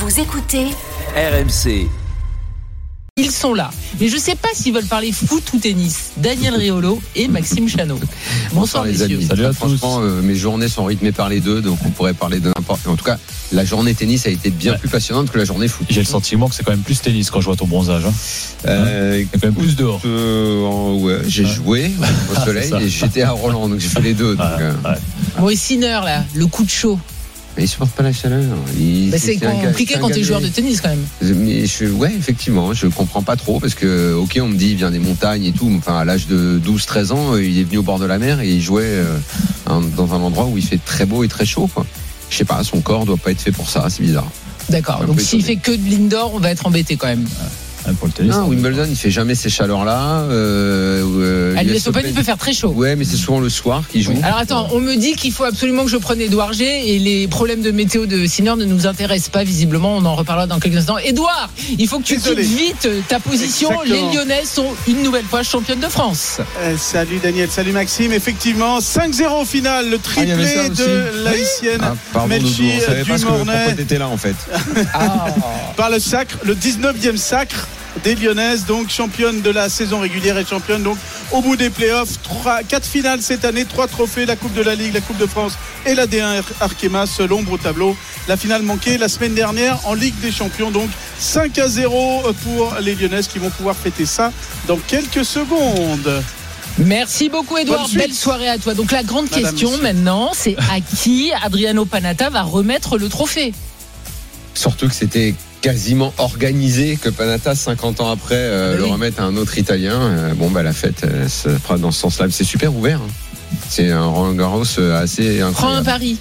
Vous écoutez RMC. Ils sont là, mais je ne sais pas s'ils veulent parler foot ou tennis. Daniel Riolo et Maxime Chanot. Bonsoir les messieurs. amis. Salut à tous. Franchement, mes journées sont rythmées par les deux, donc on pourrait parler de n'importe. En tout cas, la journée tennis a été bien plus passionnante que la journée foot. J'ai le sentiment que c'est quand même plus tennis quand je vois ton bronzage. Il y a quand même plus dehors. Ouais, j'ai joué au soleil et j'étais à Roland, donc j'ai fait les deux. Donc, Bon, et Sinner là, le coup de chaud. Mais il supporte pas la chaleur. C'est compliqué quand tu es joueur de tennis quand même. Mais ouais, effectivement, je comprends pas trop parce que, ok, on me dit il vient des montagnes et tout. Enfin, à l'âge de 12-13 ans, il est venu au bord de la mer et il jouait dans un endroit où il fait très beau et très chaud, quoi. Je sais pas, son corps doit pas être fait pour ça, c'est bizarre. D'accord. Donc s'il fait que de l'indoor, on va être embêté quand même. Pour le tennis. Non, Wimbledon, il fait jamais ces chaleurs-là. À l'US Open, il peut faire très chaud. Ouais, mais c'est souvent le soir qu'il joue. Oui. Alors attends, on me dit qu'il faut absolument que je prenne Édouard G et les problèmes de météo de Sinner ne nous intéressent pas visiblement. On en reparlera dans quelques instants. Édouard, il faut que tu quittes vite ta position. Exactement. Les Lyonnais sont une nouvelle fois championnes de France. Salut Daniel, salut Maxime. Effectivement, 5-0 au final, le triplé de l'Haïtienne Melchi du pourquoi Mornay t'étais là en fait. par le sacre, le 19e sacre des Lyonnaises, donc championne de la saison régulière et championne donc au bout des playoffs. 4 finales cette année, 3 trophées, la Coupe de la Ligue, la Coupe de France et la D1 Arkema, seul ombre au tableau. La finale manquée la semaine dernière en Ligue des Champions, donc 5-0 pour les Lyonnaises qui vont pouvoir fêter ça dans quelques secondes. Merci beaucoup Édouard, belle soirée à toi. Donc la grande question maintenant, c'est à qui Adriano Panatta va remettre le trophée. Surtout que c'était quasiment organisé que Panatta 50 ans après le remette à un autre Italien. La fête se fera dans ce sens-là. C'est super ouvert. C'est un Roland Garros assez incroyable. Prends un pari.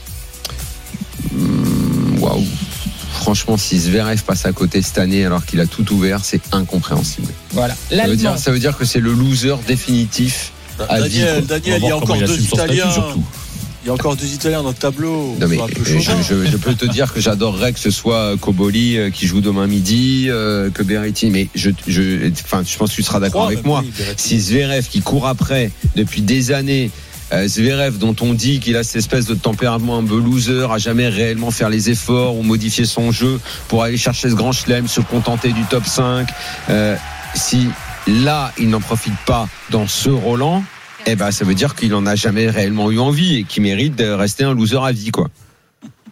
Waouh. Franchement, si Zverev passe à côté cette année alors qu'il a tout ouvert, c'est incompréhensible. Voilà. Ça veut dire que c'est le loser définitif à Daniel, il y a encore 2 Italiens. Il y a encore 2 Italiens dans le tableau. Non mais je peux te dire que j'adorerais que ce soit Cobolli qui joue demain midi, que Berrettini. Mais je pense que tu seras d'accord avec moi. Si Zverev qui court après depuis des années, Zverev dont on dit qu'il a cette espèce de tempérament un peu loser, à jamais réellement faire les efforts ou modifier son jeu pour aller chercher ce grand chelem, se contenter du top 5, si là il n'en profite pas dans ce Roland, ça veut dire qu'il en a jamais réellement eu envie et qu'il mérite de rester un loser à vie, quoi. Non ?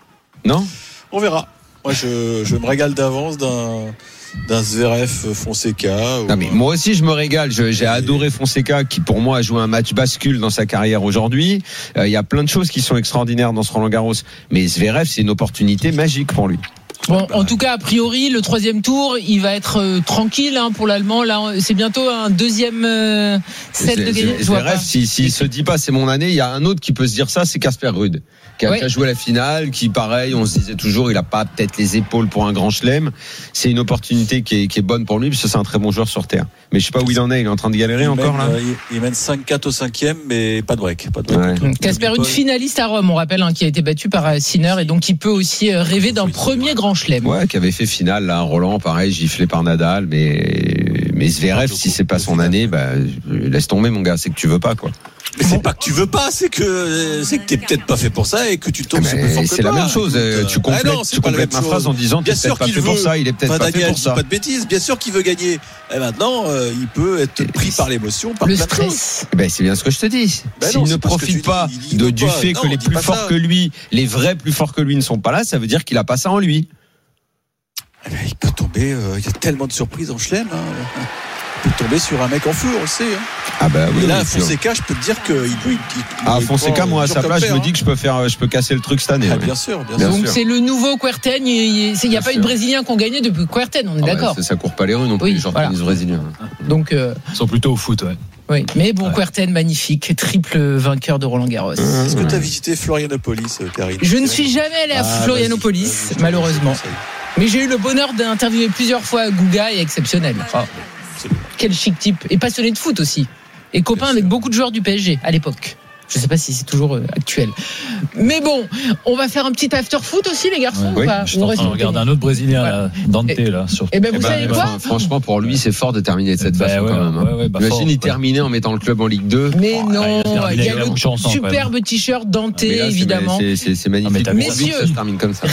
On verra. Moi je me régale d'avance d'un Zverev Fonseca. Non mais moi aussi je me régale. J'ai adoré Fonseca qui pour moi a joué un match bascule dans sa carrière aujourd'hui. Il y a plein de choses qui sont extraordinaires dans ce Roland Garros. Mais Zverev, c'est une opportunité magique pour lui. Bon, en tout cas, a priori, le 3e tour, il va être tranquille pour l'Allemand. Là, c'est bientôt un 2e set de gagné. Zverev, s'il se dit pas c'est mon année, il y a un autre qui peut se dire ça, c'est Casper Ruud, qui a joué la finale, qui pareil, on se disait toujours, il a pas peut-être les épaules pour un grand chelem. C'est une opportunité qui est bonne pour lui, parce que c'est un très bon joueur sur terre. Mais je sais pas où il en est, il est en train de galérer encore là. Il mène 5-4 au 5e, mais pas de break. Casper Ruud, finaliste à Rome, on rappelle, qui a été battu par Sinner et donc qui peut aussi rêver d'un premier grand chelem. Ouais, qui avait fait finale là, Roland, pareil, giflé par Nadal, mais Zverev, si c'est pas son année, laisse tomber mon gars, c'est que tu veux pas, quoi. Mais c'est pas que tu veux pas, c'est que t'es peut-être pas fait pour ça et que tu tombes sur plus fort que c'est la même chose. Tu complètes ma phrase en disant t'es peut-être pas fait pour ça, il est peut-être pas fait pour ça. Pas de bêtises, bien sûr qu'il veut gagner. Et maintenant, il peut être pris par l'émotion, par le plein stress. de choses. C'est bien ce que je te dis. S'il ne profite pas du fait que les plus forts que lui, les vrais plus forts que lui ne sont pas là, ça veut dire qu'il a pas ça en lui. Il peut tomber, il y a tellement de surprises en chelem. Il peut tomber sur un mec en feu, on le sait. Oui. Et là, Fonseca, je peux te dire qu'il peut. Fonseca, moi à sa place, je me dis que je peux casser le truc cette année. Bien sûr. Donc c'est le nouveau Kuerten. Il n'y a pas eu de Brésiliens qui ont gagné depuis Kuerten, on est d'accord. Ça court pas les rues non plus, les joueurs tennis brésiliens. Donc ils sont plutôt au foot, ouais. Oui, mais bon, Kuerten, magnifique, triple vainqueur de Roland Garros. Est-ce que tu as visité Florianopolis, Karine ? Je ne suis jamais allé à Florianopolis, malheureusement. Mais j'ai eu le bonheur d'interviewer plusieurs fois Guga et exceptionnel. Quel chic type. Et passionné de foot aussi. Et copain avec beaucoup de joueurs du PSG à l'époque. Je ne sais pas si c'est toujours actuel. Mais bon, on va faire un petit after foot aussi, les garçons. Oui, je suis en train de regarder un autre Brésilien, là, Dante. Vous savez quoi ? Franchement, pour lui, c'est fort de terminer de cette façon quand même. Imagine, il terminait en mettant le club en Ligue 2. Mais non, il y a le superbe t-shirt Dante, évidemment. C'est magnifique. Messieurs, ça se termine comme ça.